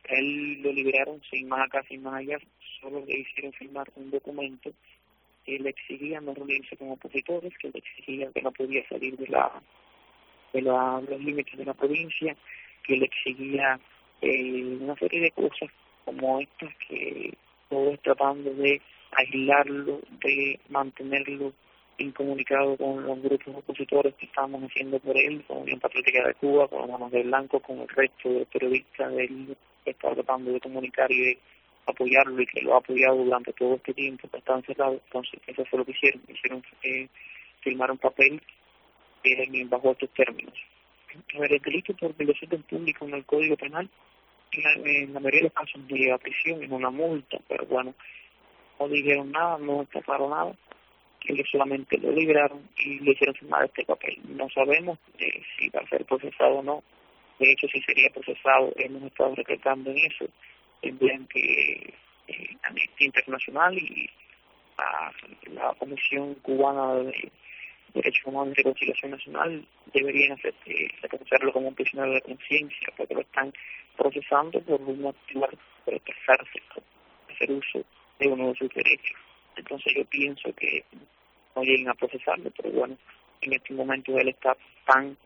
Él lo liberaron sin más acá, sin más allá, solo le hicieron firmar un documento que le exigía no reunirse con opositores, que le exigía que no podía salir los límites de la provincia, que le exigía una serie de cosas como estas, que todo es tratando de aislarlo, de mantenerlo incomunicado con los grupos opositores que estamos haciendo por él, con Unión Patriótica de Cuba, con Manos de Blanco, con el resto de periodistas del que está tratando de comunicar y de apoyarlo y que lo ha apoyado durante todo este tiempo que está encerrado. Entonces eso fue lo que hicieron firmar un papel bajo estos términos. A ver, el delito por violación del público en el Código Penal, en la mayoría de los casos no lleva a prisión, es una multa, pero bueno, no dijeron nada, no destacaron nada, ellos solamente lo libraron y le hicieron firmar este papel. No sabemos si va a ser procesado o no. De hecho, si sería procesado, hemos estado recalcando en eso, en que Amnistía Internacional y la Comisión Cubana de Derechos Humanos y Reconciliación Nacional deberían reconocerlo como un prisionero de conciencia, porque lo están procesando por un actuar, por expresarse, por hacer uso de uno de sus derechos. Entonces yo pienso que no lleguen a procesarlo, pero bueno, en este momento él está tan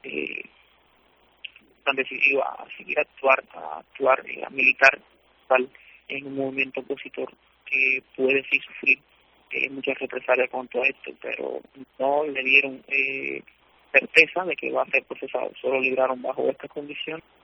decidido a seguir a actuar, a militar tal en un movimiento opositor que puede sí sufrir muchas represalias contra esto, pero no le dieron certeza de que va a ser procesado, solo libraron bajo estas condiciones